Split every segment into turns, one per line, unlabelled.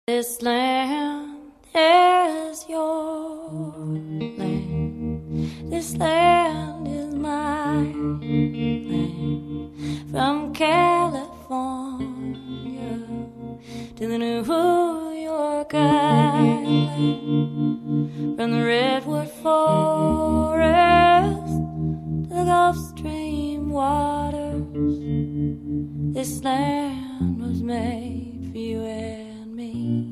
This land is your land. This land is my land. From California to the New York Island. From the Redwood Forest to the Gulf Stream waters. This land was made for you and me.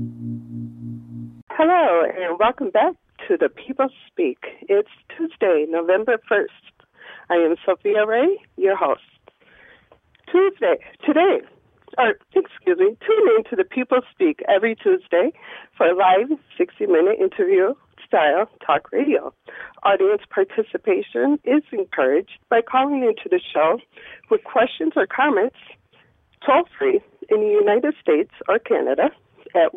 Hello, and welcome back to The People Speak. It's Tuesday, November 1st. I am Sophia Ray, your host. Tune in to The People Speak every Tuesday for a live 60-minute interview style talk radio. Audience participation is encouraged by calling into the show with questions or comments toll-free in the United States or Canada at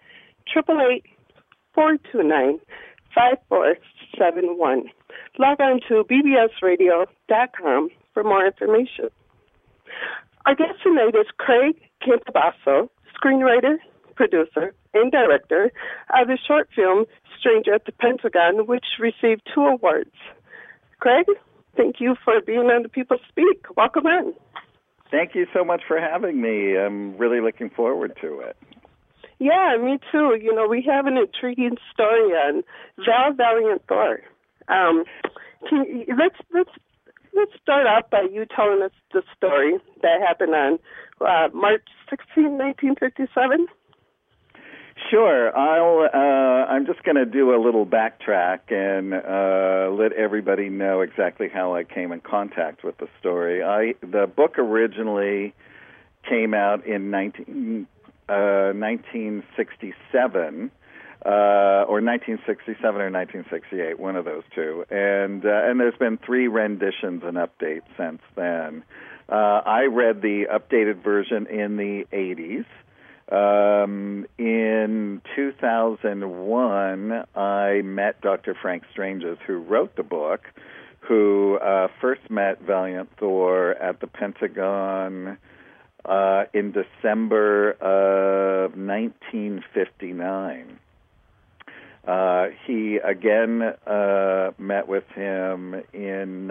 1-888-429-5471. Log on to bbsradio.com for more information. Our guest tonight is Craig Campobasso, screenwriter, producer, and director of the short film Stranger at the Pentagon, which received 2 awards. Craig, thank you for being on The People Speak. Welcome in.
Thank you so much for having me. I'm really looking forward to it.
Yeah, me too. You know, we have an intriguing story on Val Valiant Thor. Let's start off by you telling us the story that happened on March 16, 1957.
Sure. I'm just going to do a little backtrack and let everybody know exactly how I came in contact with the story. The book originally came out in 1967, or 1967 or 1968, one of those two. And there's been 3 renditions and updates since then. I read the updated version in the 80s. In 2001, I met Dr. Frank Stranges, who wrote the book, who first met Valiant Thor at the Pentagon in December of 1959. He again met with him in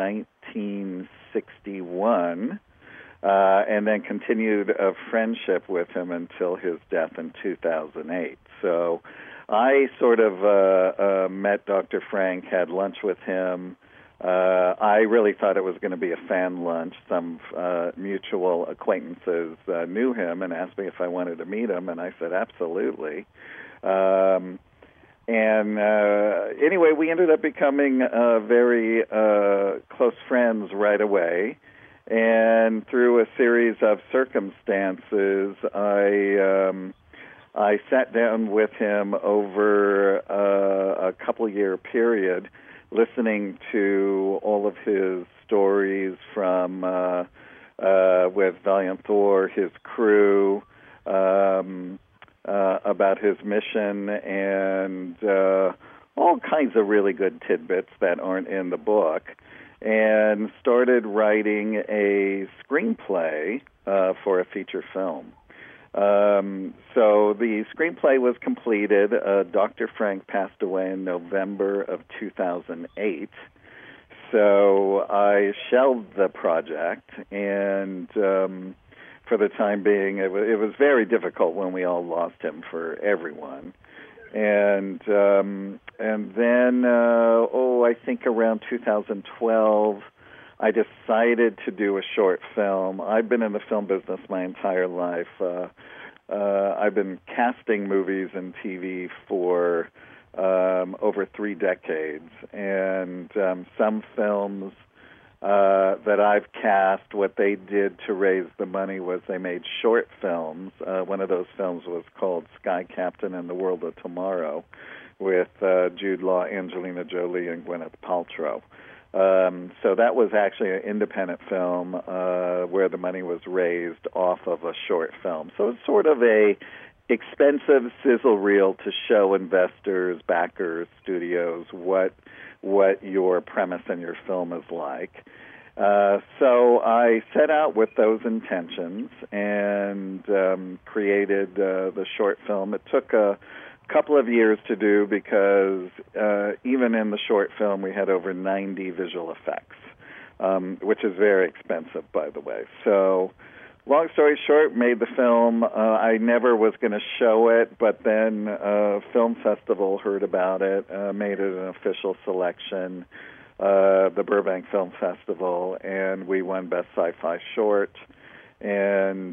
1961. And then continued a friendship with him until his death in 2008. So I sort of met Dr. Frank, had lunch with him. I really thought it was going to be a fan lunch. Some mutual acquaintances knew him and asked me if I wanted to meet him, and I said absolutely. Anyway, we ended up becoming very close friends right away. And through a series of circumstances, I sat down with him over a couple-year period, listening to all of his stories from with Valiant Thor, his crew, about his mission, and all kinds of really good tidbits that aren't in the book. And started writing a screenplay for a feature film. So the screenplay was completed. Dr. Frank passed away in November of 2008. So I shelved the project, and for the time being, it was very difficult when we all lost him, for everyone. And then, I think around 2012, I decided to do a short film. I've been in the film business my entire life. I've been casting movies and TV for over 3 decades. And some films that I've cast, what they did to raise the money was they made short films. One of those films was called Sky Captain and the World of Tomorrow, with Jude Law, Angelina Jolie, and Gwyneth Paltrow. So that was actually an independent film where the money was raised off of a short film. So it's sort of a expensive sizzle reel to show investors, backers, studios what your premise and your film is like. So I set out with those intentions and created the short film. It took a couple of years to do because even in the short film we had over 90 visual effects, which is very expensive, by the way. So long story short, made the film. I never was going to show it, but then Film Festival heard about it, made it an official selection, the Burbank Film Festival, and we won Best Sci-Fi Short, and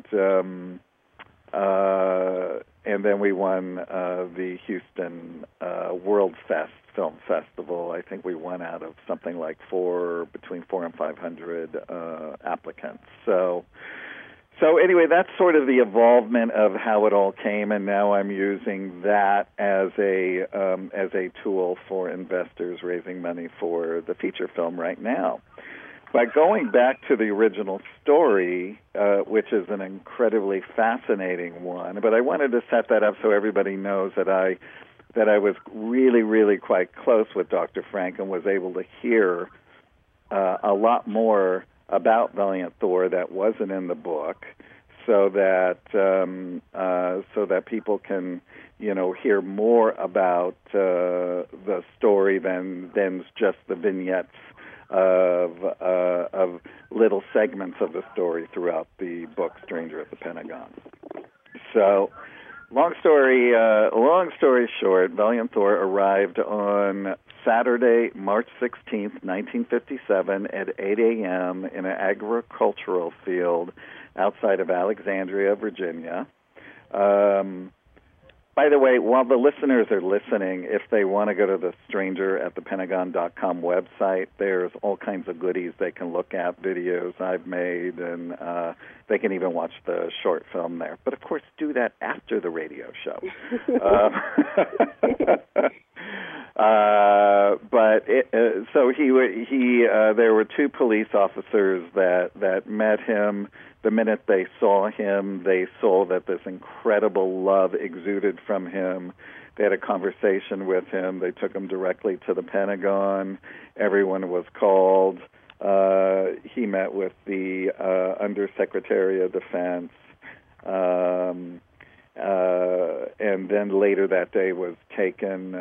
then we won the Houston World Fest Film Festival. I think we won out of something like between 400 and 500 applicants. So anyway, that's sort of the evolvement of how it all came, and now I'm using that as a tool for investors raising money for the feature film right now. By going back to the original story, which is an incredibly fascinating one, but I wanted to set that up so everybody knows that I was really, really quite close with Dr. Frank and was able to hear a lot more about Valiant Thor that wasn't in the book, so that people can, hear more about the story than just the vignettes of little segments of the story throughout the book Stranger at the Pentagon. So, long story short, Valiant Thor arrived on Saturday, March 16th, 1957 at 8 a.m. in an agricultural field outside of Alexandria, Virginia. By the way, while the listeners are listening, if they want to go to the strangeratthepentagon.com website, there's all kinds of goodies they can look at, videos I've made, and they can even watch the short film there. But, of course, do that after the radio show. There were two police officers that met him. The minute they saw him, they saw that this incredible love exuded from him. They had a conversation with him. They took him directly to the Pentagon. Everyone was called. He met with the Undersecretary of Defense. And then later that day was taken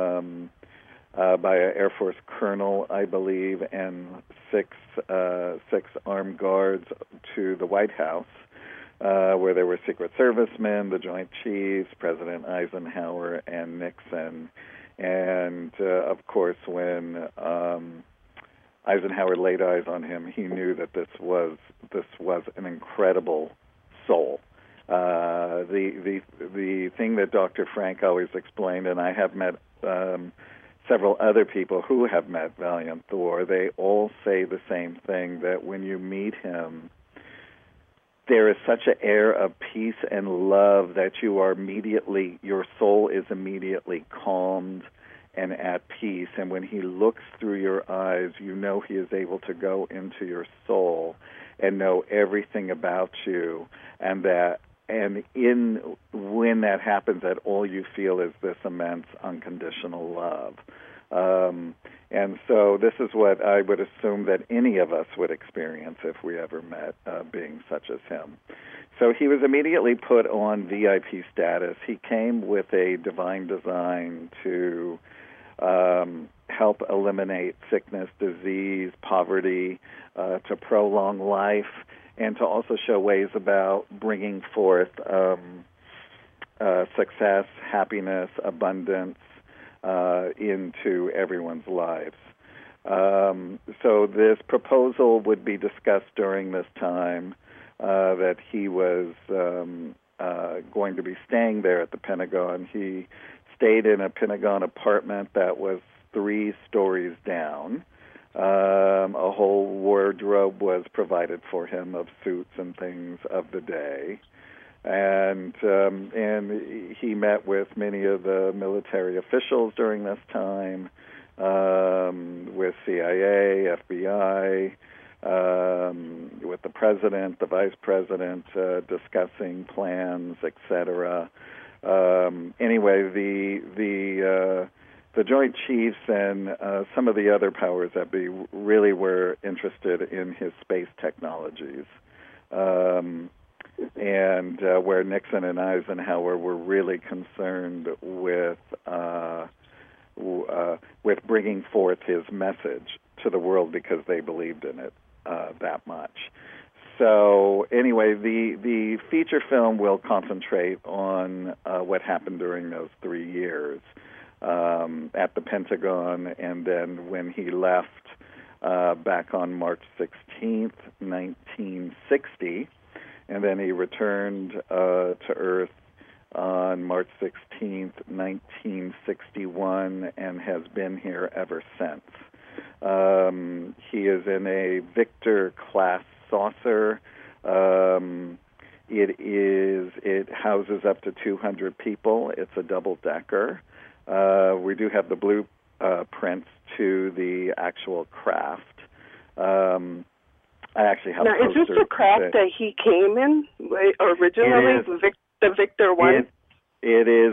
by an Air Force colonel, I believe, and six armed guards to the White House, where there were Secret Service men, the Joint Chiefs, President Eisenhower, and Nixon. And, of course, when Eisenhower laid eyes on him, he knew that this was an incredible soul. The thing that Dr. Frank always explained, and I have met several other people who have met Valiant Thor, they all say the same thing, that when you meet him, there is such an air of peace and love that your soul is immediately calmed and at peace. And when he looks through your eyes, you know he is able to go into your soul and know everything about you, when that happens, that all you feel is this immense unconditional love. And so this is what I would assume that any of us would experience if we ever met beings such as him. So he was immediately put on VIP status. He came with a divine design to help eliminate sickness, disease, poverty, to prolong life, and to also show ways about bringing forth success, happiness, abundance into everyone's lives. So this proposal would be discussed during this time, that he was going to be staying there at the Pentagon. He stayed in a Pentagon apartment that was 3 stories down. A whole wardrobe was provided for him of suits and things of the day, and he met with many of the military officials during this time, with CIA, FBI, with the president, the vice president, discussing plans, etc. Anyway, the Joint Chiefs and some of the other powers that be really were interested in his space technologies, and where Nixon and Eisenhower were really concerned with bringing forth his message to the world because they believed in it that much. So anyway, the feature film will concentrate on what happened during those 3 years at the Pentagon, and then when he left back on March 16th, 1960, and then he returned to Earth on March 16th, 1961, and has been here ever since. He is in a Victor-class saucer. It houses up to 200 people. It's a double-decker. We do have the blueprints to the actual craft. I actually have.
Now, is this the craft that he came in originally? The Victor One.
It is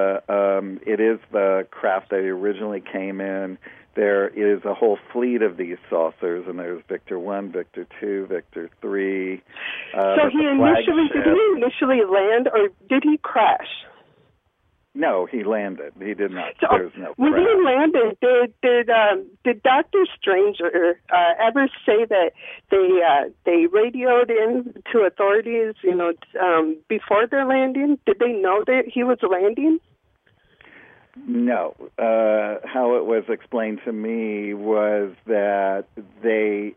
the craft that he originally came in. There is a whole fleet of these saucers, and there's Victor 1, Victor 2, Victor 3.
So did he initially land, or did he crash?
No, he landed. He did not.
So,
There's no
when
crash.
he landed, did Dr. Strange ever say that they radioed in to authorities, before their landing? Did they know that he was landing?
No. How it was explained to me was that the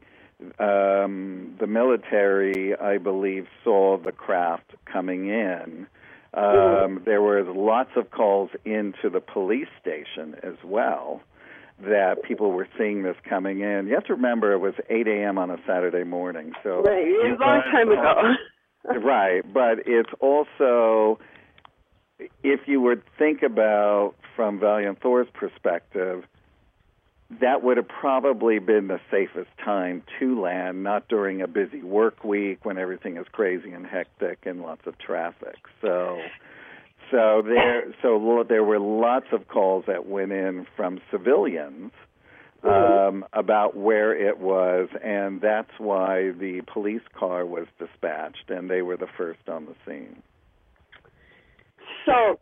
military, I believe, saw the craft coming in. There was lots of calls into the police station as well that people were seeing this coming in. You have to remember it was 8 a.m. on a Saturday morning. So
right, it was a long time ago.
Right, but it's also, if you would think about from Valiant Thor's perspective, that would have probably been the safest time to land, not during a busy work week when everything is crazy and hectic and lots of traffic. So there were lots of calls that went in from civilians about where it was, and that's why the police car was dispatched, and they were the first on the scene.
So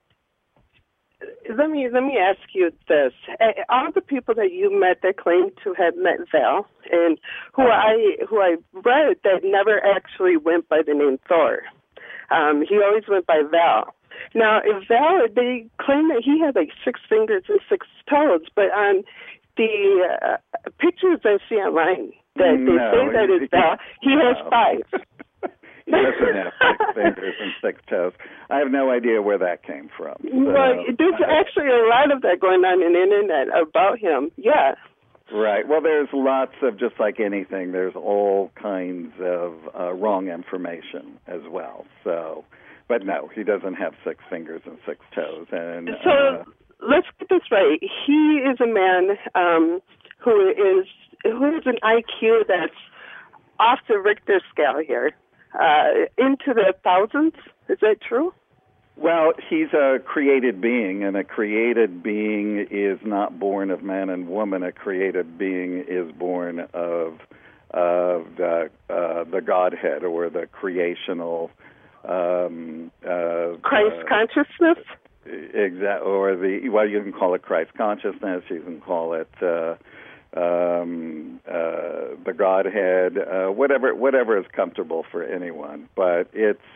let me ask you this: all the people that you met that claim to have met Val, and who I read that never actually went by the name Thor. He always went by Val. Now, if Val, they claim that he had like 6 fingers and 6 toes, but on the pictures I see online that they say that is Val, he has 5.
He doesn't have 6 fingers and 6 toes. I have no idea where that came from.
Well, there's actually a lot of that going on in the internet about him. Yeah.
Right. Well, there's lots of, just like anything, there's all kinds of wrong information as well. So, but no, he doesn't have 6 fingers and 6 toes. And
so let's get this right. He is a man who is an IQ that's off the Richter scale here. Into the thousands, is that true?
Well, he's a created being, and a created being is not born of man and woman. A created being is born of the Godhead, or the creational
Christ consciousness.
Exactly, or you can call it Christ consciousness. You can call it the Godhead, whatever is comfortable for anyone. But it's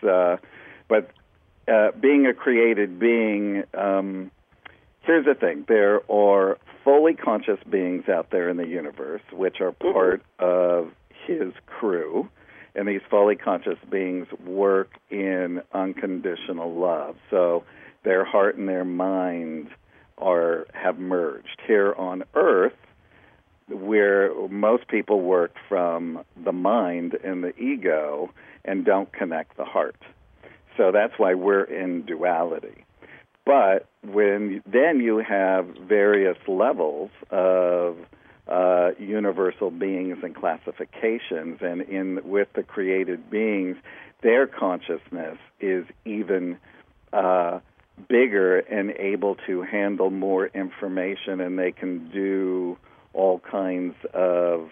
being a created being. Here's the thing: there are fully conscious beings out there in the universe, which are part of his crew, and these fully conscious beings work in unconditional love. So their heart and their mind have merged. Here on Earth, where most people work from the mind and the ego and don't connect the heart. So that's why we're in duality. But then you have various levels of universal beings and classifications, and with the created beings, their consciousness is even bigger and able to handle more information, and they can do all kinds of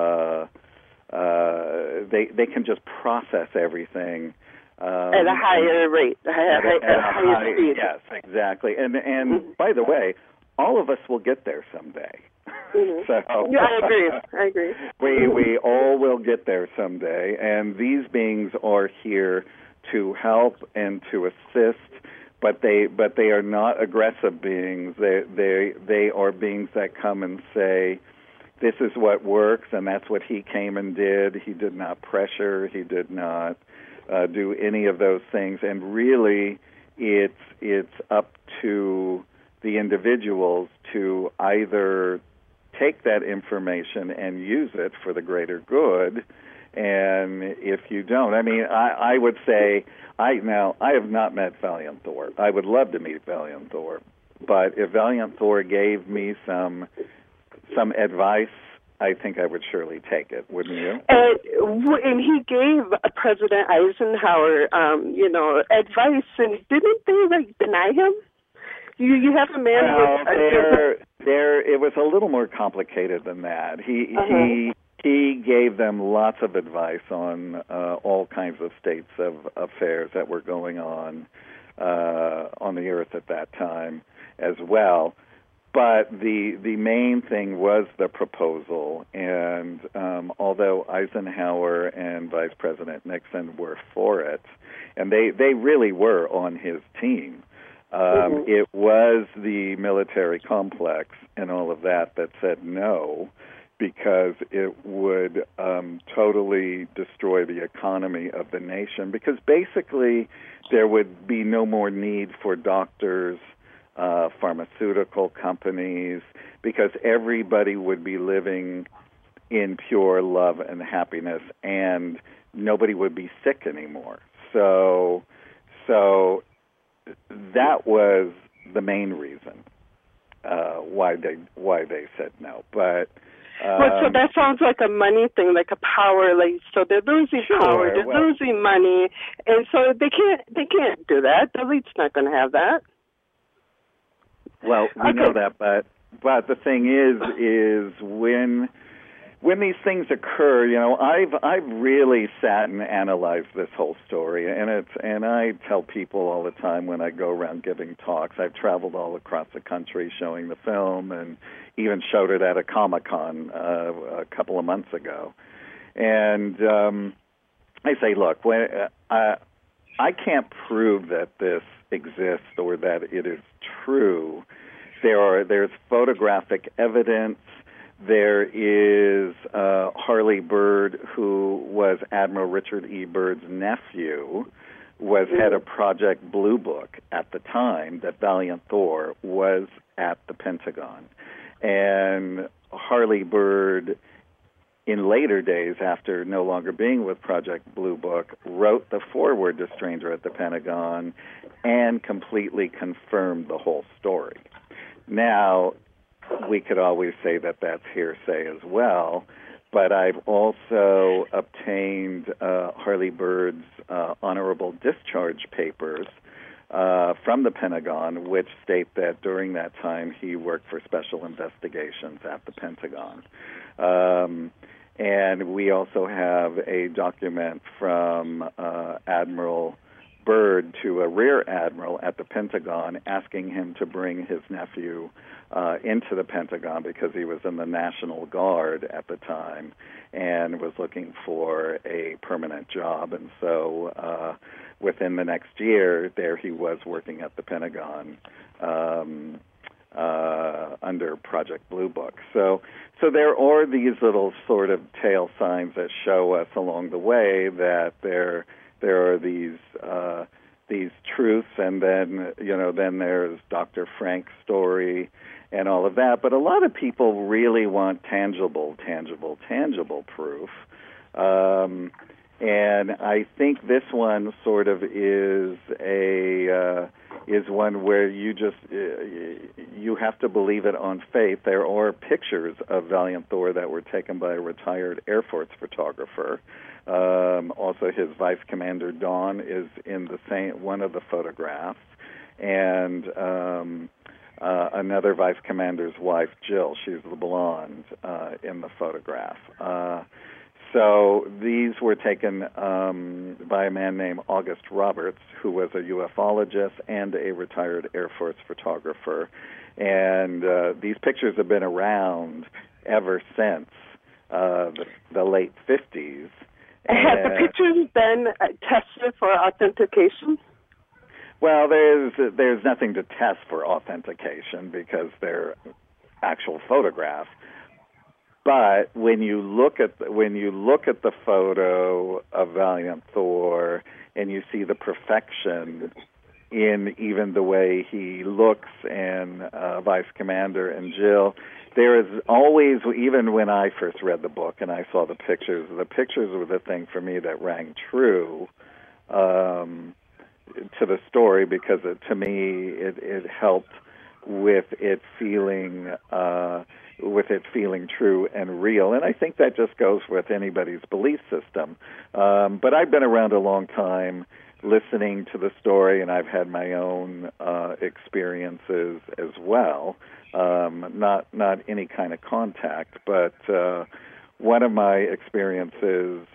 they can just process everything
at a higher rate, at a higher speed.
Yes, exactly. And by the way, all of us will get there someday.
Mm-hmm.
So
yeah, I agree.
We all will get there someday, and these beings are here to help and to assist. But they are not aggressive beings. They are beings that come and say, this is what works, and that's what he came and did. He did not pressure. He did not do any of those things. And really, it's up to the individuals to either take that information and use it for the greater good. And if you don't, I mean, I would say, I have not met Valiant Thor. I would love to meet Valiant Thor. But if Valiant Thor gave me some advice, I think I would surely take it, wouldn't you?
And he gave President Eisenhower, advice, and didn't they deny him? You have a man
it was a little more complicated than that. He gave them lots of advice on all kinds of states of affairs that were going on the earth at that time as well. But the main thing was the proposal, and although Eisenhower and Vice President Nixon were for it, and they really were on his team, it was the military complex and all of that said no, because it would totally destroy the economy of the nation, because basically there would be no more need for doctors, pharmaceutical companies, because everybody would be living in pure love and happiness, and nobody would be sick anymore. So that was the main reason why they said no. But
so that sounds like a money thing, like a power. Like, so they're losing power, they're losing money, and so they can't do that. The elite's not going to have that.
Well, we know that, but the thing is when these things occur, I've really sat and analyzed this whole story, and I tell people all the time when I go around giving talks. I've traveled all across the country showing the film, and even showed it at a Comic-Con a couple of months ago. And I say, look, I can't prove that this exists or that it is true. There's photographic evidence. There is Harley Byrd, who was Admiral Richard E. Byrd's nephew, was head of Project Blue Book at the time that Valiant Thor was at the Pentagon. And Harley Byrd, in later days, after no longer being with Project Blue Book, wrote the foreword to Stranger at the Pentagon and completely confirmed the whole story. Now, we could always say that that's hearsay as well, but I've also obtained Harley Byrd's honorable discharge papers from the Pentagon, which state that during that time he worked for special investigations at the Pentagon. And we also have a document from Admiral Byrd to a rear admiral at the Pentagon asking him to bring his nephew into the Pentagon because he was in the National Guard at the time and was looking for a permanent job. And so within the next year, there he was working at the Pentagon under Project Blue Book. So there are these little sort of tail signs that show us along the way that there are these truths, and then then there's Dr. Frank's story and all of that. But a lot of people really want tangible proof. And I think this one sort of is one where you have to believe it on faith. There are pictures of Valiant Thor that were taken by a retired Air Force photographer. Also, his Vice Commander Dawn is in one of the photographs, and another vice commander's wife, Jill. She's the blonde in the photograph. So these were taken by a man named August Roberts, who was a ufologist and a retired Air Force photographer. And these pictures have been around ever since the late 50s.
Have the pictures been tested for authentication?
Well, there's nothing to test for authentication because they're actual photographs. But when you look at the photo of Valiant Thor and you see the perfection in even the way he looks and Vice Commander and Jill, there is always, even when I first read the book and I saw the pictures were the thing for me that rang true to the story, because to me it helped with it feeling true and real. And I think that just goes with anybody's belief system. But I've been around a long time listening to the story, and I've had my own experiences as well. Not any kind of contact, but one of my experiences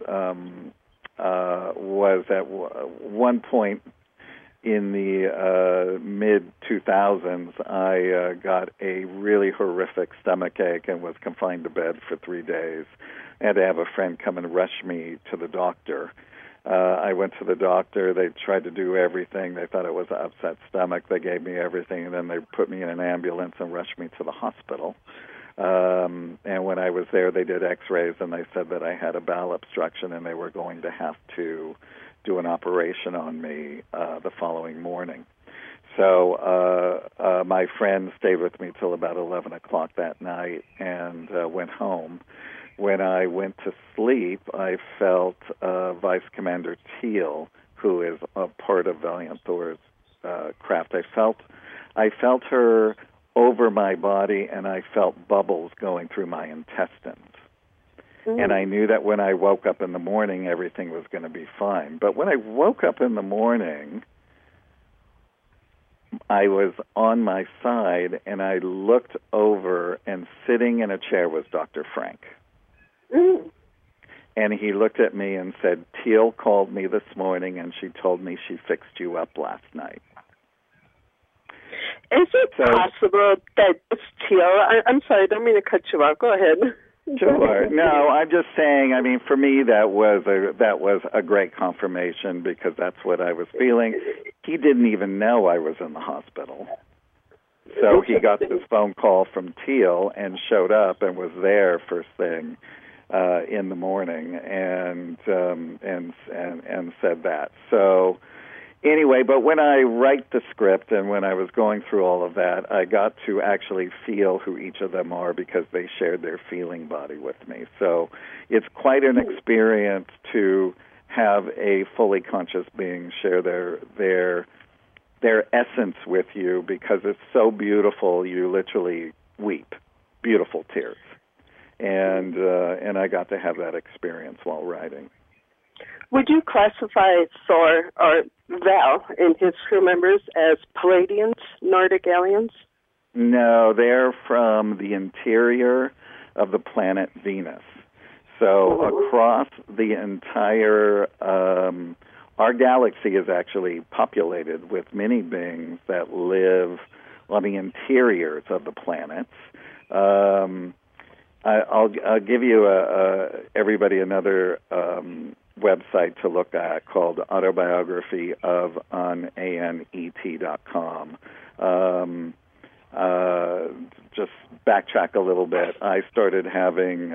was at one point in the mid-2000s, I got a really horrific stomach ache and was confined to bed for 3 days. I had to have a friend come and rush me to the doctor. I went to the doctor. They tried to do everything. They thought it was an upset stomach. They gave me everything, and then they put me in an ambulance and rushed me to the hospital. And when I was there, they did x-rays, and they said that I had a bowel obstruction, and they were going to have to do an operation on me the following morning. So my friend stayed with me till about 11 o'clock that night and went home. When I went to sleep, I felt Vice Commander Teal, who is a part of Valiant Thor's craft. I felt her over my body, and I felt bubbles going through my intestines. And I knew that when I woke up in the morning, everything was going to be fine. But when I woke up in the morning, I was on my side, and I looked over, and sitting in a chair was Dr. Frank. And he looked at me and said, "Teal called me this morning, and she told me she fixed you up last night."
Is it possible that it's Teal? I'm sorry, I don't mean to cut you off. Go ahead.
Sure. No, I'm just saying, I mean, for me, that was a great confirmation, because that's what I was feeling. He didn't even know I was in the hospital. So he got this phone call from Teal and showed up and was there first thing in the morning and said that. So anyway, but when I write the script and when I was going through all of that, I got to actually feel who each of them are, because they shared their feeling body with me. So it's quite an experience to have a fully conscious being share their essence with you, because it's so beautiful. You literally weep, beautiful tears. And I got to have that experience while writing.
Would you classify Thor or Val and his crew members as Pleiadians, Nordic aliens?
No, they're from the interior of the planet Venus. So across the entire, our galaxy is actually populated with many beings that live on the interiors of the planets. I'll give you everybody another website to look at called Autobiography of ANET.com. Just backtrack a little bit. I started having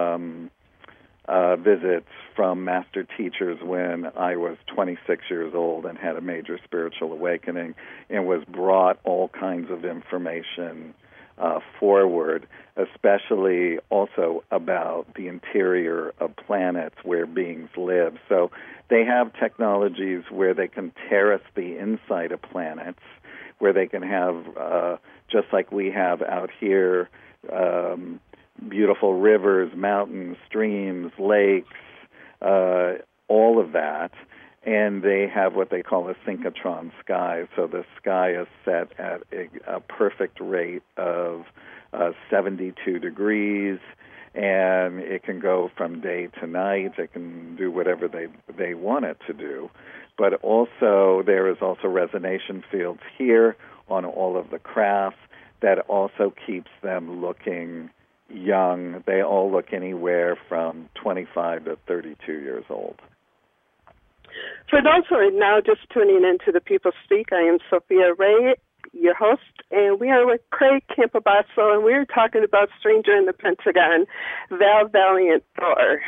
visits from master teachers when I was 26 years old and had a major spiritual awakening and was brought all kinds of information forward, especially also about the interior of planets where beings live. So they have technologies where they can terrace the inside of planets, where they can have, just like we have out here, beautiful rivers, mountains, streams, lakes, all of that. and they have what they call a synchrotron sky. So the sky is set at a perfect rate of 72 degrees, and it can go from day to night. It can do whatever they want it to do. But also, there is also resonation fields here on all of the crafts that also keeps them looking young. They all look anywhere from 25 to 32 years old.
For those who are now just tuning into the People Speak, I am Sophia Ray, your host, and we are with Craig Campobasso, and we're talking about Stranger in the Pentagon, Val Valiant Thor.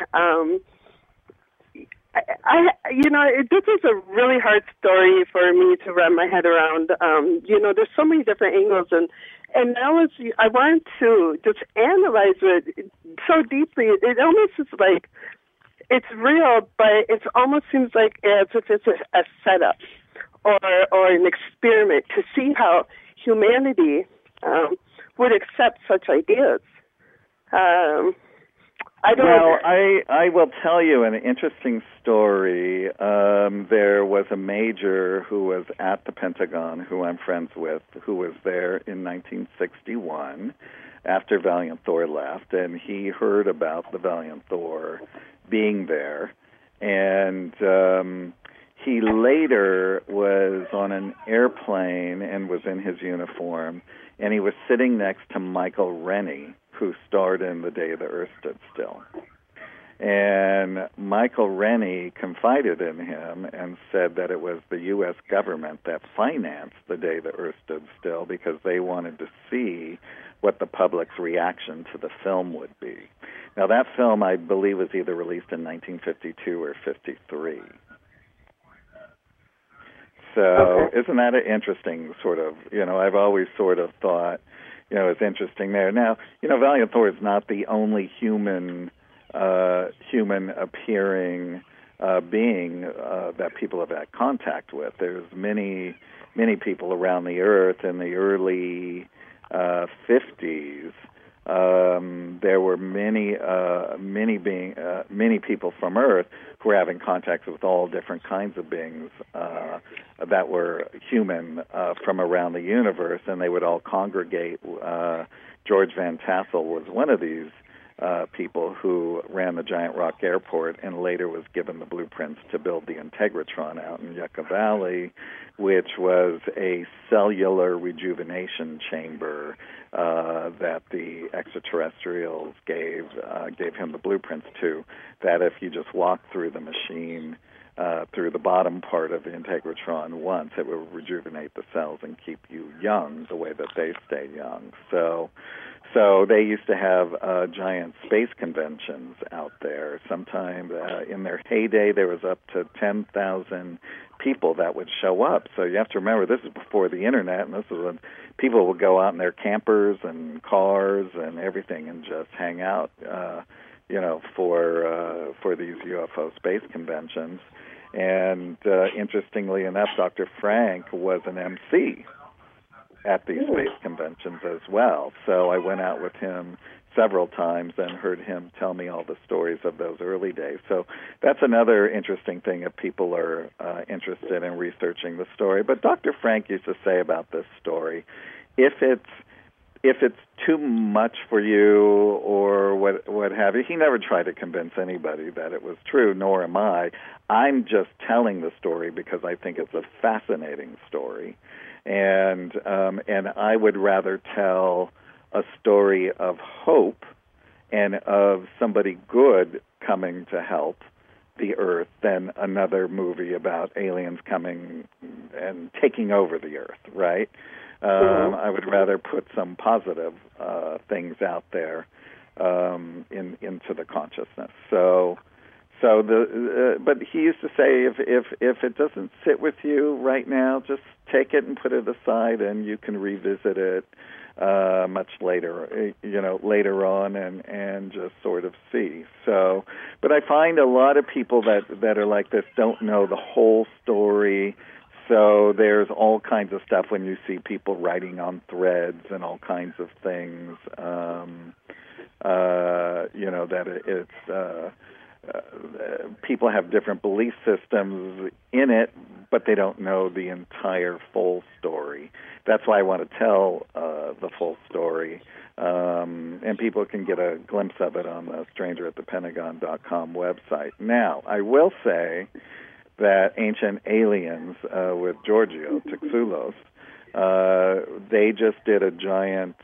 This is a really hard story for me to wrap my head around. There's so many different angles, and now I want to just analyze it so deeply. It almost is like it's real, but it almost seems like as if it's a setup or an experiment to see how humanity would accept such ideas.
I will tell you an interesting story. There was a major who was at the Pentagon, who I'm friends with, who was there in 1961 after Valiant Thor left, and he heard about the Valiant Thor being there, and he later was on an airplane and was in his uniform, and he was sitting next to Michael Rennie, who starred in The Day the Earth Stood Still. And Michael Rennie confided in him and said that it was the U.S. government that financed The Day the Earth Stood Still because they wanted to see what the public's reaction to the film would be. Now, that film, I believe, was either released in 1952 or 53. So okay. Isn't that an interesting sort of, I've always sort of thought, it's interesting there. Now, Valiant Thor is not the only human appearing being that people have had contact with. There's many people around the earth in the early 50s. There were many people from Earth who were having contacts with all different kinds of beings that were human from around the universe, and they would all congregate. George Van Tassel was one of these people who ran the Giant Rock Airport and later was given the blueprints to build the Integratron out in Yucca Valley, which was a cellular rejuvenation chamber that the extraterrestrials gave him the blueprints to, that if you just walk through the machine, through the bottom part of the Integratron once, it will rejuvenate the cells and keep you young the way that they stay young. So they used to have giant space conventions out there. Sometime in their heyday, there was up to 10,000 people that would show up. So you have to remember, this is before the internet, and this is when people would go out in their campers and cars and everything and just hang out, for these UFO space conventions. And interestingly enough, Dr. Frank was an MC at these space conventions as well. So I went out with him several times and heard him tell me all the stories of those early days. So that's another interesting thing if people are interested in researching the story. But Dr. Frank used to say about this story, if it's too much for you or what have you, he never tried to convince anybody that it was true, nor am I. I'm just telling the story because I think it's a fascinating story. And I would rather tell a story of hope and of somebody good coming to help the Earth than another movie about aliens coming and taking over the Earth, right? I would rather put some positive things out there into the consciousness. But he used to say, if it doesn't sit with you right now, just take it and put it aside, and you can revisit it much later, later on, and just sort of see. So, but I find a lot of people that are like this don't know the whole story. So there's all kinds of stuff when you see people writing on threads and all kinds of things, that it's people have different belief systems in it, but they don't know the entire full story. That's why I want to tell the full story, and people can get a glimpse of it on the strangeratthepentagon.com website. Now, I will say that Ancient Aliens with Giorgio Tsoukalos, they just did a giant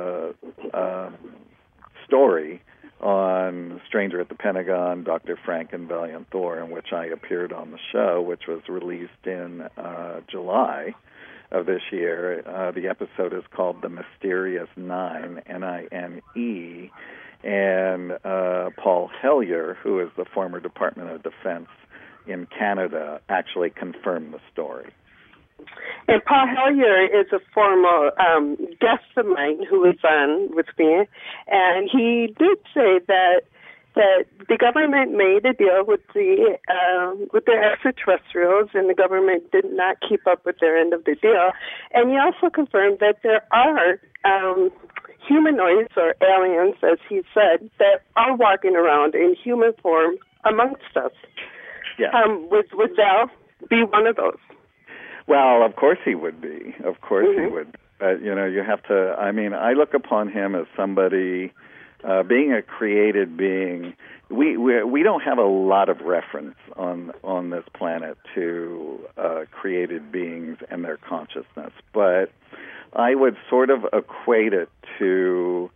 story on Stranger at the Pentagon, Dr. Frank and Valiant Thor, in which I appeared on the show, which was released in July of this year. The episode is called The Mysterious Nine, Nine, and Paul Hellyer, who is the former Department of Defense in Canada, actually confirmed the story.
And Paul Hellyer is a former guest of mine who was on with me, and he did say that the government made a deal with the extraterrestrials, and the government did not keep up with their end of the deal. And he also confirmed that there are humanoids or aliens, as he said, that are walking around in human form amongst us.
Yeah.
Would Val be one of those?
Well, of course he would be. Of course he would. But, you have to, I look upon him as somebody, being a created being. We don't have a lot of reference on this planet to created beings and their consciousness. But I would sort of equate it to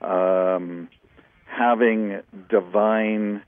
having divine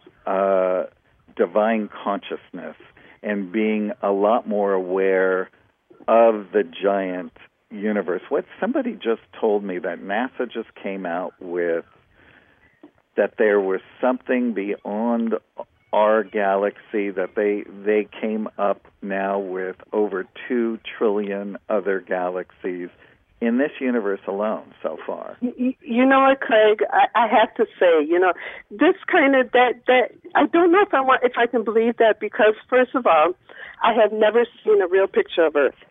consciousness and being a lot more aware of the giant universe. What somebody just told me that NASA just came out with, that there was something beyond our galaxy, that they came up now with over 2 trillion other galaxies in this universe alone so far.
You know what, Craig? I have to say, this kind of that I don't know if I can believe that, because first of all, I have never seen a real picture of Earth.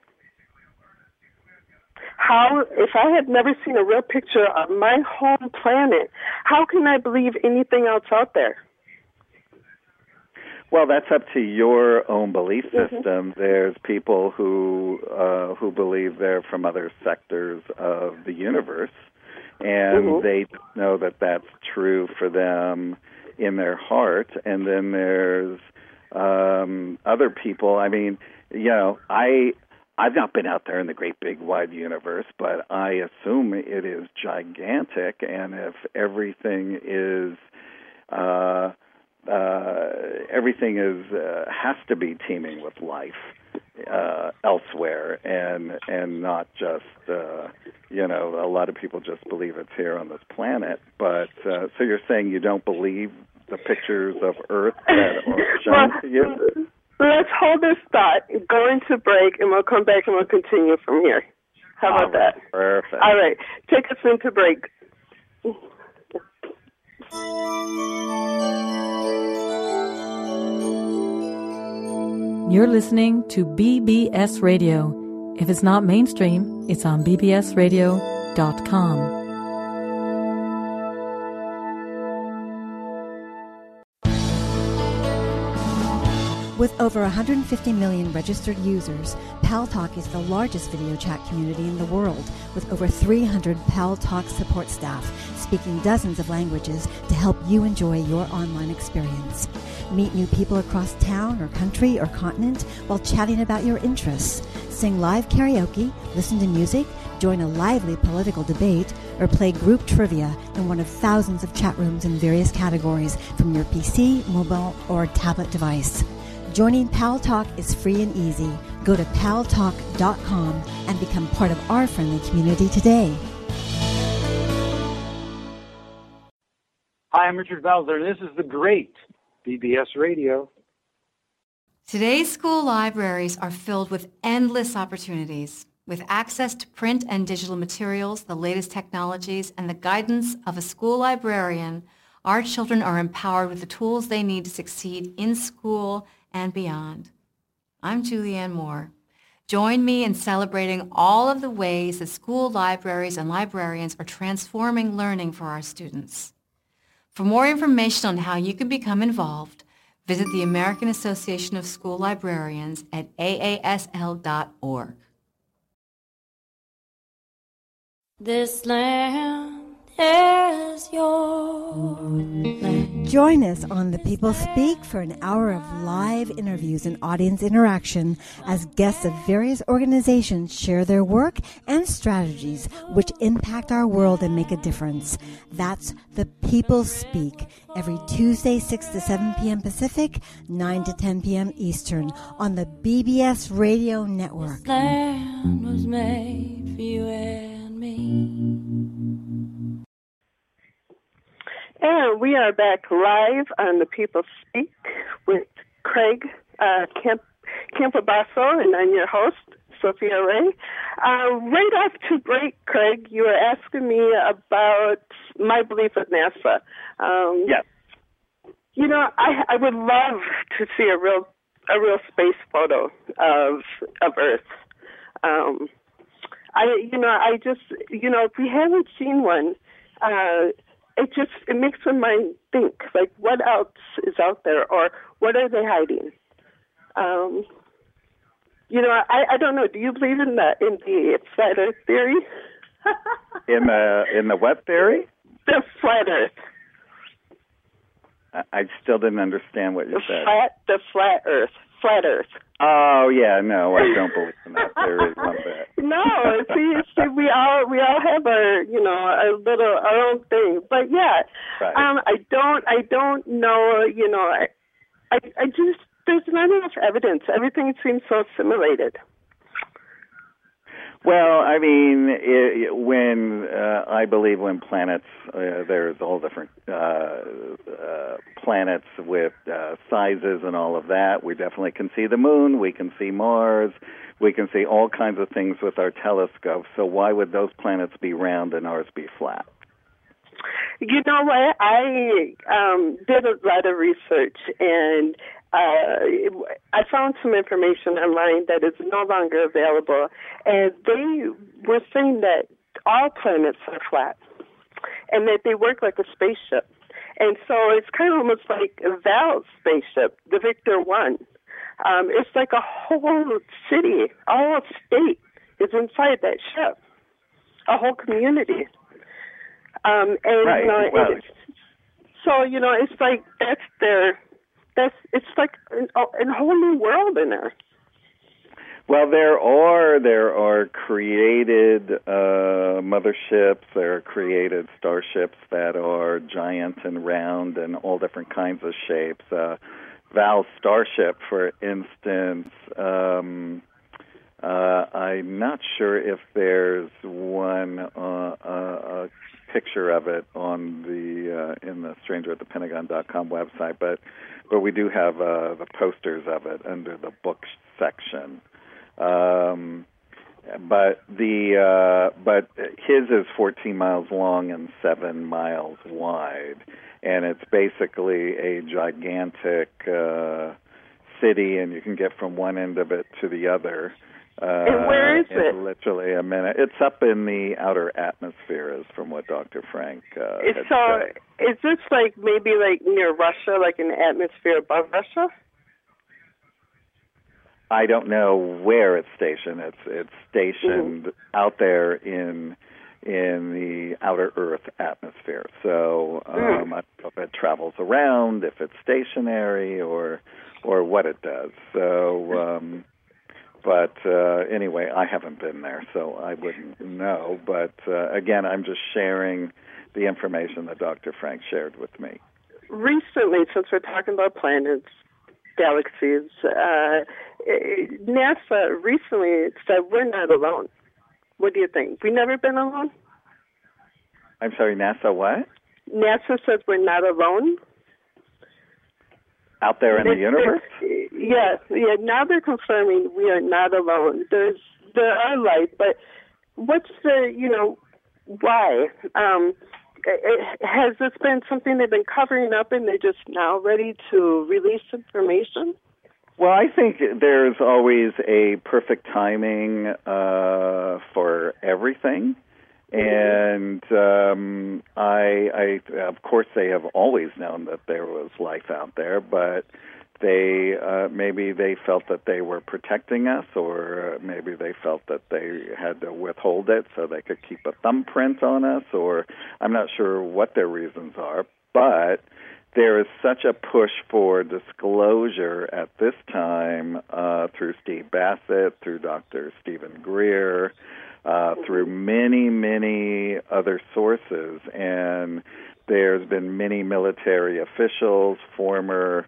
If I had never seen a real picture of my home planet, how can I believe anything else out there?
Well, that's up to your own belief system. There's people who believe they're from other sectors of the universe, and they know that that's true for them in their heart. And then there's other people. I mean, I've not been out there in the great big wide universe, but I assume it is gigantic, and if everything is has to be teeming with life elsewhere, and not just a lot of people just believe it's here on this planet. But so you're saying you don't believe the pictures of Earth that are shown to you?
Let's hold this thought, go into break, and we'll come back and we'll continue from here. How about that?
Perfect.
All right, take us into break.
You're listening to BBS Radio. If it's not mainstream, it's on bbsradio.com.
With over 150 million registered users, Paltalk is the largest video chat community in the world, with over 300 Paltalk support staff speaking dozens of languages to help you enjoy your online experience. Meet new people across town or country or continent while chatting about your interests. Sing live karaoke, listen to music, join a lively political debate, or play group trivia in one of thousands of chat rooms in various categories from your PC, mobile, or tablet device. Joining Paltalk is free and easy. Go to paltalk.com and become part of our friendly community today.
Hi, I'm Richard Belzer. This is the great BBS Radio.
Today's school libraries are filled with endless opportunities. With access to print and digital materials, the latest technologies, and the guidance of a school librarian, our children are empowered with the tools they need to succeed in school and beyond. I'm Julianne Moore. Join me in celebrating all of the ways that school libraries and librarians are transforming learning for our students. For more information on how you can become involved, visit the American Association of School Librarians at aasl.org.
This land is your land.
Join us on The People Speak for an hour of live interviews and audience interaction as guests of various organizations share their work and strategies which impact our world and make a difference. That's The People Speak, every Tuesday, 6 to 7 p.m. Pacific, 9 to 10 p.m. Eastern, on the BBS Radio Network.
This land was made for you and me.
And we are back live on The People Speak with Craig Campobasso, and I'm your host, Sophia Ray. Right off to break, Craig, you were asking me about my belief at NASA.
Yes.
You know, I would love to see a real space photo of Earth. If we haven't seen one, it makes my mind think, like, what else is out there, or what are they hiding? I don't know. Do you believe in the flat Earth theory?
In the what theory?
The flat Earth.
I still didn't understand what you said.
The flat Earth. Flat Earth.
Oh yeah, no, I don't believe in that theory one bit.
No, see, we all have our own thing, but yeah,
right.
I don't know, I just, there's not enough evidence. Everything seems so assimilated.
Well, I mean, I believe when planets, there's all different planets with sizes and all of that. We definitely can see the moon. We can see Mars. We can see all kinds of things with our telescopes. So why would those planets be round and ours be flat?
You know what? I did a lot of research, and I found some information online that is no longer available, and they were saying that all planets are flat and that they work like a spaceship. And so it's kind of almost like Val's spaceship, the Victor 1. It's like a whole city, a whole state is inside that ship, a whole community.
Right.
So, it's like it's like a whole new world in there.
Well, there are created motherships, there are created starships that are giant and round and all different kinds of shapes. Val's starship, for instance, I'm not sure if there's a picture of it on in the strangeratthepentagon.com website, but we do have the posters of it under the books section. But his is 14 miles long and 7 miles wide, and it's basically a gigantic city, and you can get from one end of it to the other.
And where is it?
Literally a minute. It's up in the outer atmosphere, is from what Dr. Frank had said.
Is this like maybe like near Russia, like an atmosphere above Russia?
I don't know where it's stationed. It's stationed out there in the outer Earth atmosphere. So I don't know if it travels around, if it's stationary, or what it does. So, anyway, I haven't been there, so I wouldn't know. But again, I'm just sharing the information that Dr. Frank shared with me.
Recently, since we're talking about planets, galaxies, NASA recently said we're not alone. What do you think? We've never been alone?
I'm sorry, NASA what?
NASA says we're not alone.
Out there in the universe?
Yes. Yeah, now they're confirming we are not alone. There are light, but what's why? Has this been something they've been covering up and they're just now ready to release information?
Well, I think there's always a perfect timing for everything. And I of course, they have always known that there was life out there, but they maybe they felt that they were protecting us, or maybe they felt that they had to withhold it so they could keep a thumbprint on us, or I'm not sure what their reasons are. But there is such a push for disclosure at this time through Steve Bassett, through Dr. Stephen Greer, through many, many other sources. And there's been many military officials, former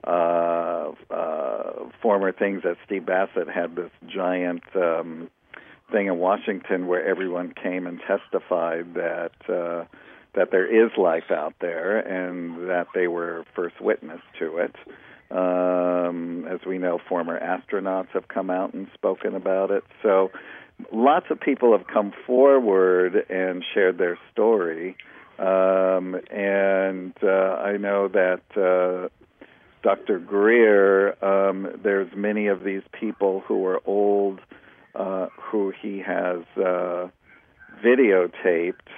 things that Steve Bassett had this giant thing in Washington where everyone came and testified that there is life out there and that they were first witness to it. As we know, former astronauts have come out and spoken about it. So lots of people have come forward and shared their story. And I know that Dr. Greer, there's many of these people who are old who he has videotaped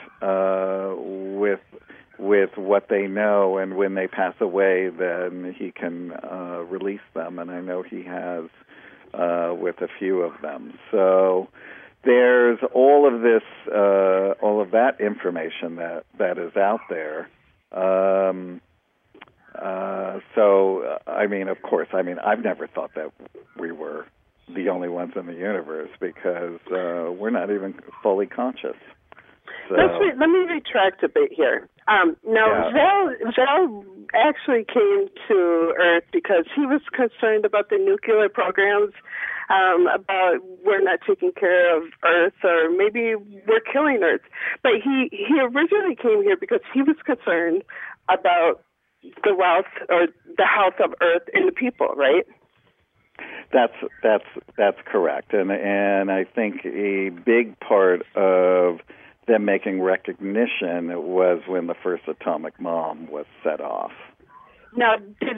with what they know, and when they pass away, then he can release them. And I know he has with a few of them. So there's all of this, all of that information that is out there. So, I mean, of course, I've never thought that we were the only ones in the universe, because we're not even fully conscious. So,
let me retract a bit here. Val actually came to Earth because he was concerned about the nuclear programs, about we're not taking care of Earth, or maybe we're killing Earth. But he originally came here because he was concerned about the wealth or the health of Earth and the people, right?
That's correct, and I think a big part of them making recognition was when the first atomic bomb was set off.
Now, did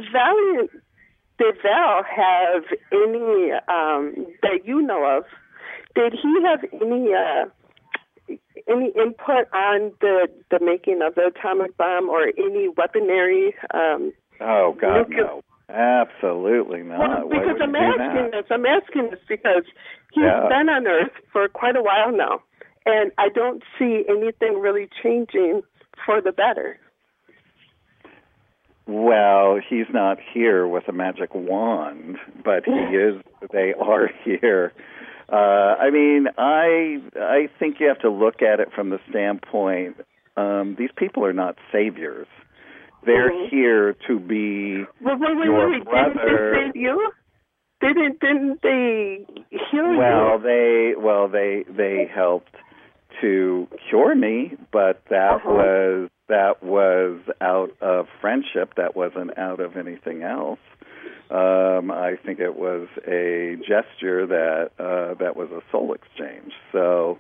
Val have any that you know of? Did he have any input on the making of the atomic bomb, or any weaponry?
Oh God, no. Absolutely not.
Well, because I'm asking this because he's been on Earth for quite a while now, and I don't see anything really changing for the better.
Well, he's not here with a magic wand, but he is. They are here. I think you have to look at it from the standpoint, these people are not saviors. They're here to be your brother.
Didn't they save you? Didn't they heal
you? They helped to cure me, but that was out of friendship. That wasn't out of anything else. I think it was a gesture that was a soul exchange. So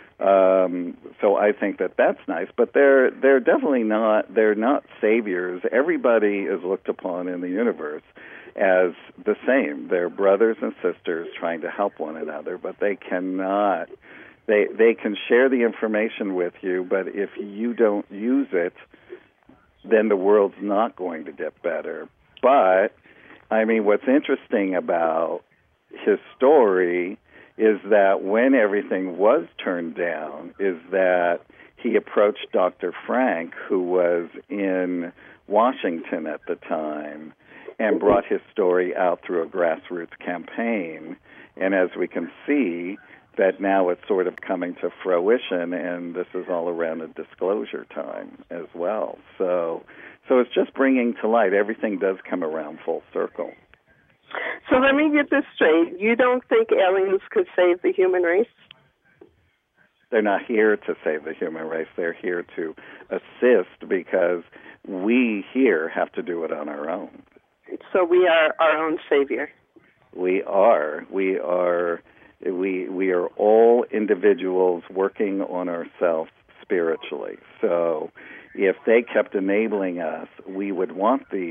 I think that's nice, but they're definitely not. They're not saviors. Everybody is looked upon in the universe as the same. They're brothers and sisters trying to help one another, but they cannot. They can share the information with you, but if you don't use it, then the world's not going to get better. But what's interesting about his story is that when everything was turned down, is that he approached Dr. Frank, who was in Washington at the time, and brought his story out through a grassroots campaign. And as we can see, that now it's sort of coming to fruition, and this is all around a disclosure time as well. So it's just bringing to light. Everything does come around full circle.
So let me get this straight. You don't think aliens could save the human race?
They're not here to save the human race. They're here to assist, because we here have to do it on our own.
So we are our own savior.
We are. We are all individuals working on ourselves spiritually. So if they kept enabling us, we would want the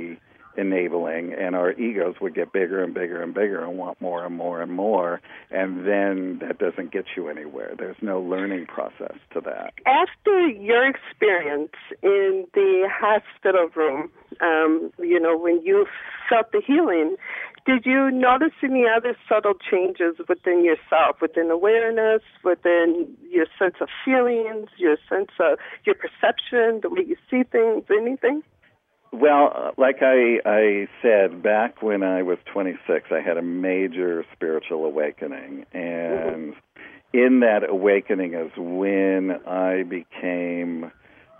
enabling, and our egos would get bigger and bigger and bigger and want more and more and more, and then that doesn't get you anywhere. There's no learning process to that.
After your experience in the hospital room, when you felt the healing, did you notice any other subtle changes within yourself, within awareness, within your sense of feelings, your sense of your perception, the way you see things, anything?
Well, like I said, back when I was 26, I had a major spiritual awakening, and in that awakening is when I became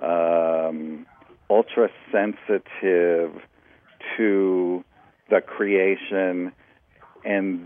ultra-sensitive to the creation and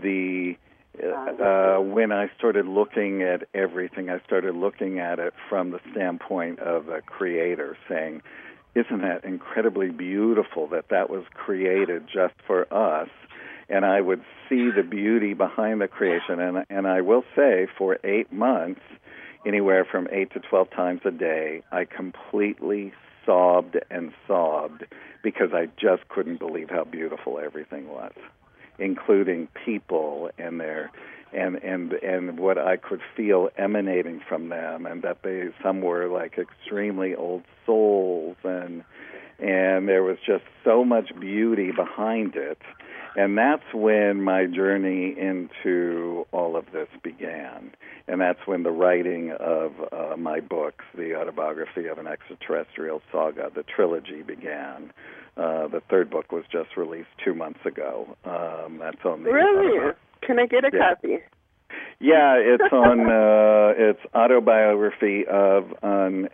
when I started looking at everything, I started looking at it from the standpoint of a creator, saying, isn't that incredibly beautiful that was created just for us? And I would see the beauty behind the creation. And I will say, for 8 months, anywhere from 8 to 12 times a day, I completely sobbed and sobbed because I just couldn't believe how beautiful everything was, including people and their and what I could feel emanating from them, and that some were like extremely old souls, and there was just so much beauty behind it. And that's when my journey into all of this began. And that's when the writing of my books, The Autobiography of an Extraterrestrial Saga, the trilogy, began. The third book was just released 2 months ago. That's on the
Really? Can I get a copy?
Yeah, it's on. It's Autobiography of an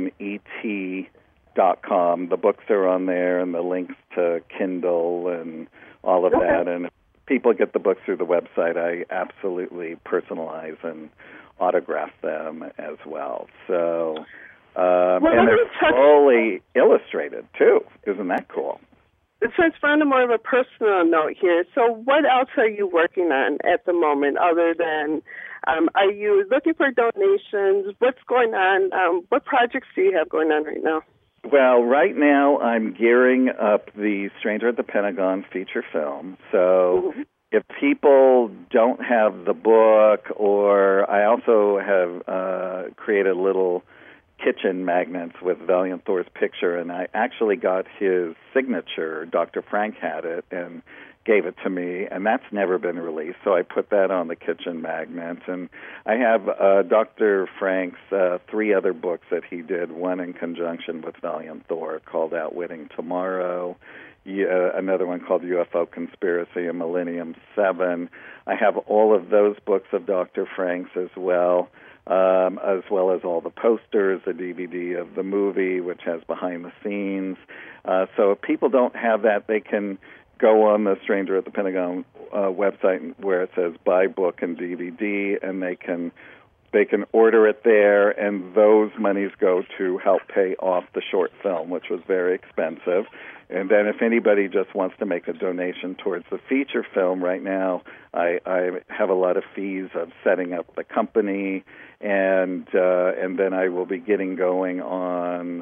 ANET.com. The books are on there, and the links to Kindle and all of that. And if people get the books through the website, I absolutely personalize and autograph them as well. So, and they're fully illustrated too. Isn't that cool?
So it's on more of a personal note here. So what else are you working on at the moment other than, are you looking for donations? What's going on? What projects do you have going on right now?
Well, right now I'm gearing up the Stranger at the Pentagon feature film. So if people don't have the book, or I also have created little kitchen magnets with Valiant Thor's picture, and I actually got his signature. Dr. Frank had it and gave it to me, and that's never been released, so I put that on the kitchen magnet. And I have Dr. Frank's 3 other books that he did, one in conjunction with Valiant Thor called Outwitting Tomorrow, another one called UFO Conspiracy and Millennium 7. I have all of those books of Dr. Frank's as well as all the posters, the DVD of the movie, which has behind the scenes. So if people don't have that, they can go on the Stranger at the Pentagon website where it says buy book and DVD, and they can order it there, and those monies go to help pay off the short film, which was very expensive. And then if anybody just wants to make a donation towards the feature film, right now I have a lot of fees of setting up the company, and then I will be getting going on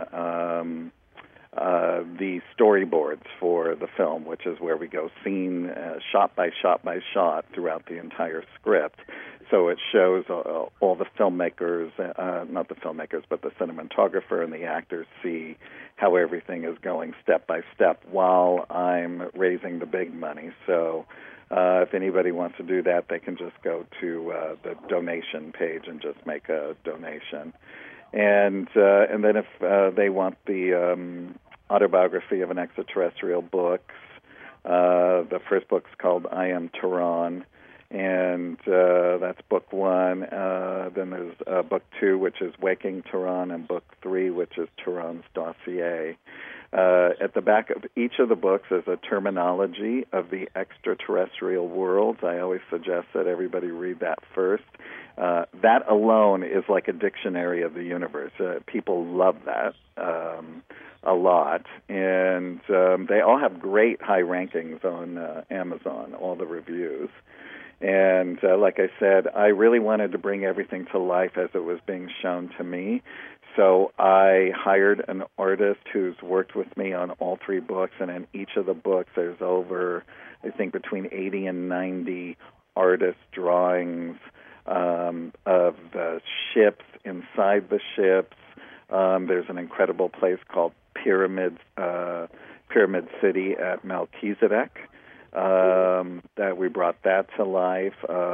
the storyboards for the film, which is where we go scene, shot by shot by shot throughout the entire script. So it shows all the filmmakers, not the filmmakers, but the cinematographer and the actors see how everything is going step by step while I'm raising the big money. So if anybody wants to do that, they can just go to the donation page and just make a donation. And then if they want the Autobiography of an Extraterrestrial books, the first book's called I Am Tehran, and that's book 1. Then there's book 2, which is Waking Tehran, and book 3, which is Tehran's Dossier. At the back of each of the books is a terminology of the extraterrestrial worlds. I always suggest that everybody read that first. That alone is like a dictionary of the universe. People love that a lot, and they all have great high rankings on Amazon, all the reviews. And like I said, I really wanted to bring everything to life as it was being shown to me. So I hired an artist who's worked with me on all 3 books, and in each of the books there's over, I think, between 80 and 90 artist drawings of the ships, inside the ships. There's an incredible place called Pyramid City at Melchizedek that we brought that to life.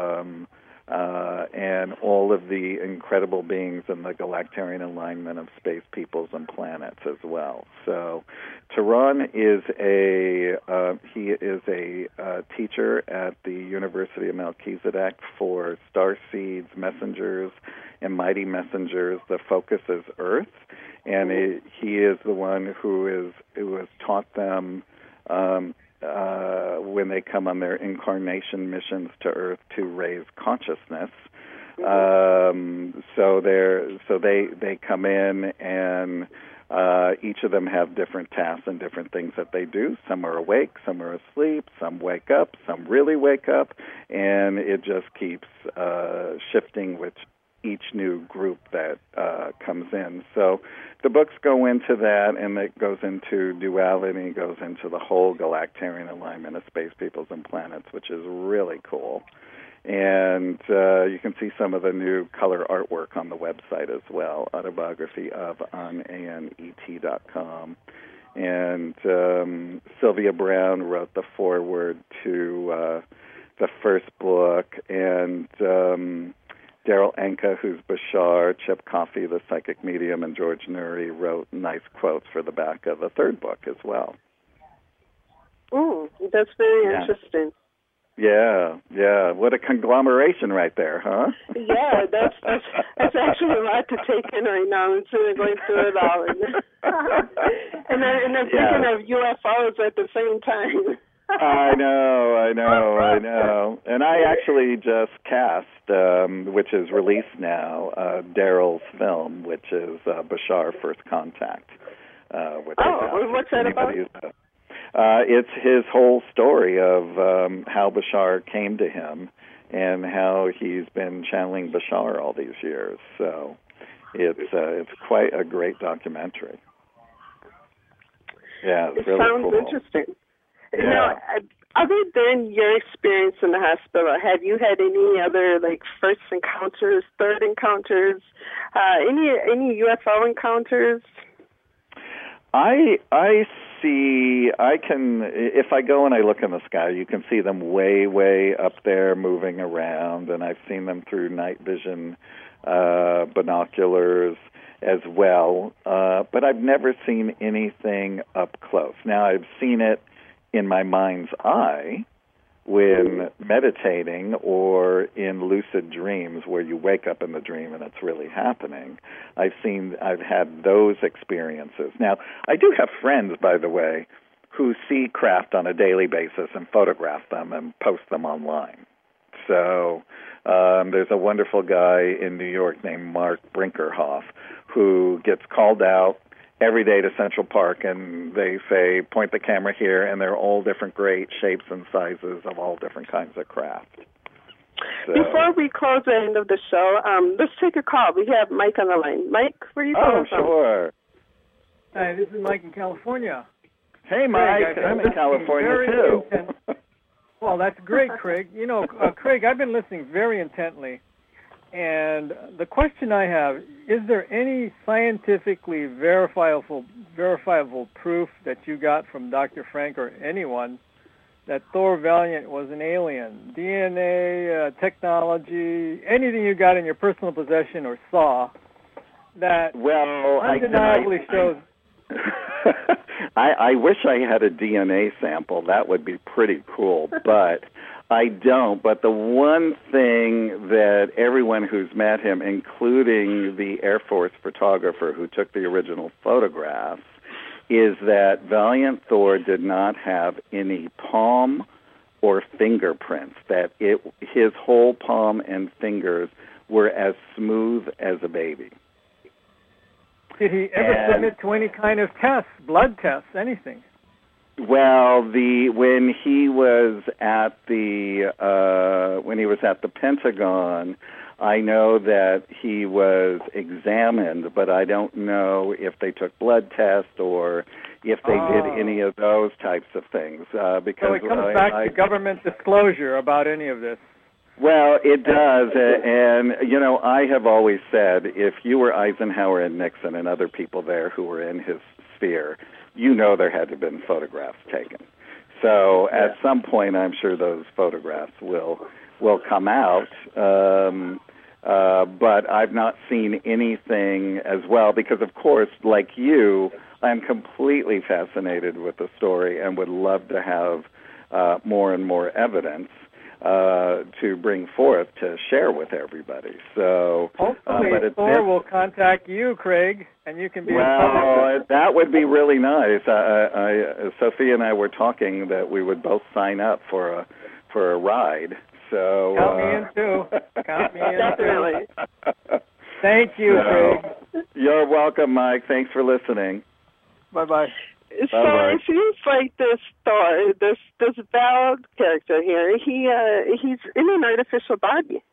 And all of the incredible beings in the galactarian alignment of space, peoples, and planets as well. So, Tehran is a teacher at the University of Melchizedek for star seeds, messengers, and mighty messengers. The focus is Earth, and he is the one who has taught them. When they come on their incarnation missions to Earth to raise consciousness. So they come in, and each of them have different tasks and different things that they do. Some are awake, some are asleep, some wake up, some really wake up, and it just keeps shifting with each new group that comes in. So the books go into that, and it goes into duality, goes into the whole galactarian alignment of space, peoples, and planets, which is really cool. And you can see some of the new color artwork on the website as well, autobiography of on ANET.com. And Sylvia Brown wrote the foreword to the first book, and Daryl Anka, who's Bashar, Chip Coffey, the psychic medium, and George Nuri wrote nice quotes for the back of the third book as well.
That's very interesting.
Yeah. What a conglomeration right there, huh?
Yeah, that's actually a lot to take in right now. I'm sort of going through it all. And I'm thinking of UFOs at the same time.
I know. And I actually just cast, which is released now, Daryl's film, which is Bashar First Contact.
What's that about?
It's his whole story of how Bashar came to him and how he's been channeling Bashar all these years. So it's quite a great documentary. Yeah, it's really cool.
Sounds interesting.
Yeah.
Now, other than your experience in the hospital, have you had any other first encounters, third encounters, any UFO encounters?
I can, if I go and I look in the sky, you can see them way, way up there moving around, and I've seen them through night vision binoculars as well, but I've never seen anything up close. Now, I've seen it in my mind's eye when meditating or in lucid dreams where you wake up in the dream and it's really happening. I've had those experiences. Now, I do have friends, by the way, who see craft on a daily basis and photograph them and post them online. So there's a wonderful guy in New York named Mark Brinkerhoff who gets called out every day to Central Park, and they say, point the camera here, and they're all different great shapes and sizes of all different kinds of craft. So,
before we close the end of the show, let's take a call. We have Mike on the line. Mike, where are you calling from?
Sure.
Hi, this is Mike in California.
Hey, Mike. I'm in California, too.
Well, that's great, Craig. Craig, I've been listening very intently. And the question I have, is there any scientifically verifiable proof that you got from Dr. Frank or anyone that Thor Valiant was an alien? DNA, technology, anything you got in your personal possession or saw that undeniably shows...
I wish I had a DNA sample. That would be pretty cool, but... I don't, but the one thing that everyone who's met him, including the Air Force photographer who took the original photographs, is that Valiant Thor did not have any palm or fingerprints, that his whole palm and fingers were as smooth as a baby.
Did he ever submit to any kind of tests, blood tests, anything?
Well, when he was at the Pentagon, I know that he was examined, but I don't know if they took blood tests or if they did any of those types of things. Because
so it comes back to government disclosure about any of this.
Well, it does, and I have always said if you were Eisenhower and Nixon and other people there who were in his sphere, there had to have been photographs taken. So at some point, I'm sure those photographs will come out. But I've not seen anything as well because, of course, like you, I'm completely fascinated with the story and would love to have more and more evidence to bring forth to share with everybody. So
hopefully Thor will contact you, Craig, and you can be
that would be really nice. Sophia and I were talking that we would both sign up for a ride. So
count me in too. Count me in too. Thank you, Craig.
You're welcome, Mike. Thanks for listening.
Bye-bye.
So it seems like this Thor, this Val character here, he's in an artificial body.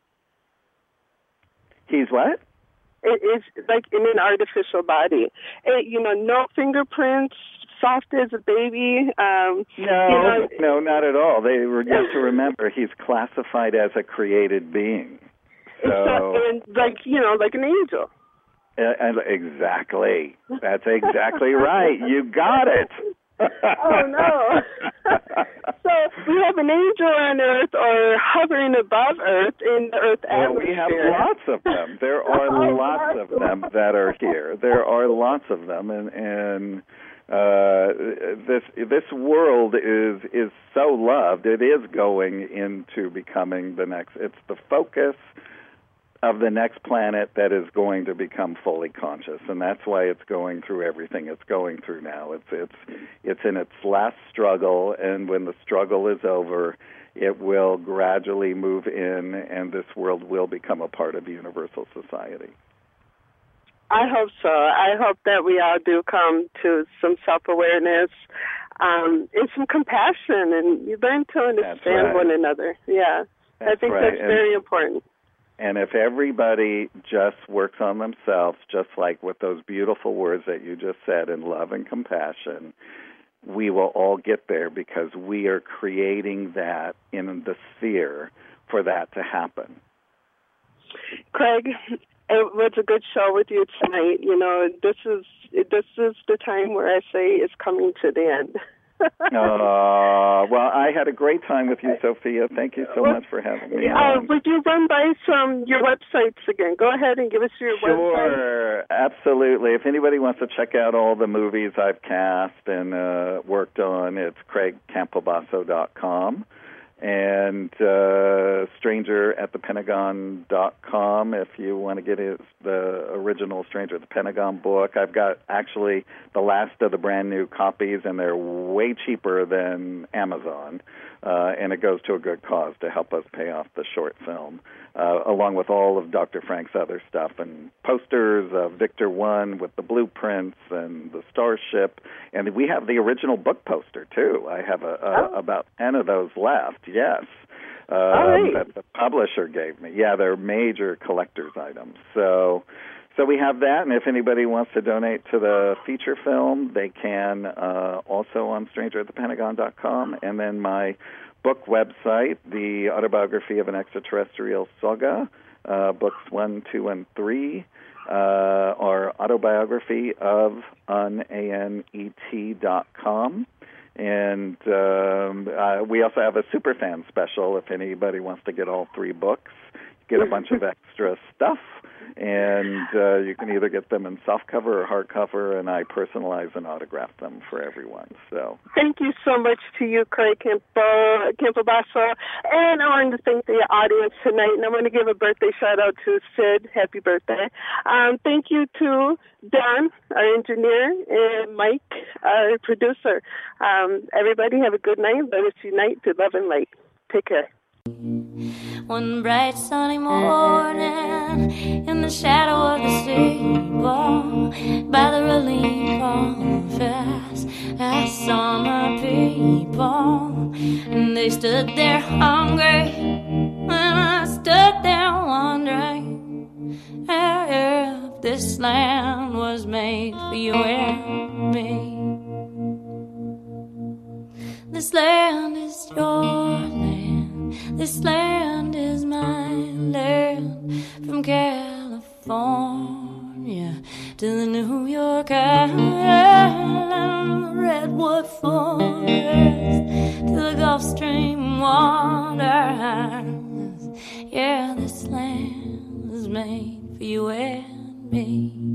He's what?
It's like in an artificial body. No fingerprints, soft as a baby.
No, not at all. You have to remember he's classified as a created being. So
and like an angel.
Exactly. That's exactly right. You got it.
Oh, no. So we have an angel on Earth or hovering above Earth in the Earth atmosphere.
We have lots of them. There are lots of them that are here. There are lots of them, and this world is so loved. It is going into becoming the next. It's the focus of the next planet that is going to become fully conscious, and that's why it's going through everything it's going through now. It's in its last struggle, and when the struggle is over, it will gradually move in, and this world will become a part of universal society.
I hope so. I hope that we all do come to some self-awareness and some compassion, and you learn to understand one another. Yeah, I think that's very important.
And if everybody just works on themselves, just like with those beautiful words that you just said, in love and compassion, we will all get there because we are creating that in the sphere for that to happen.
Craig, it was a good show with you tonight. This is the time where I say it's coming to the end.
Well, I had a great time with you, Sophia. Thank you so much for having me.
Would you run by your websites again? Go ahead and give us your website.
Sure, absolutely. If anybody wants to check out all the movies I've cast and worked on, it's CraigCampobasso.com. And StrangerAtThePentagon.com if you want to get the original Stranger at the Pentagon book. I've got actually the last of the brand new copies, and they're way cheaper than Amazon. And it goes to a good cause to help us pay off the short film, along with all of Dr. Frank's other stuff and posters of Victor 1 with the blueprints and the starship. And we have the original book poster, too. I have about 10 of those left, yes, that the publisher gave me. Yeah, they're major collector's items. So we have that, and if anybody wants to donate to the feature film, they can also on StrangerAtThePentagon.com, and then my book website, The Autobiography of an Extraterrestrial Saga, books 1, 2, and 3, are Autobiography of ANET.com. And we also have a Superfan special if anybody wants to get all 3 books. You get a bunch of extra stuff. And you can either get them in softcover or hardcover, and I personalize and autograph them for everyone. So
thank you so much to you, Craig Campobasso. And I wanted to thank the audience tonight, and I want to give a birthday shout-out to Sid. Happy birthday. Thank you to Don, our engineer, and Mike, our producer. Everybody have a good night. Let us unite to love and light. Take care.
One bright sunny morning, in the shadow of the steeple, by the relief on the fast, I saw my people. fall. And they stood there hungry, and I stood there wondering if this land was made for you and me. This land is your land, this land is my land. From California to the New York Island, the Redwood Forest to the Gulf Stream waters. Yeah, this land is made for you and me.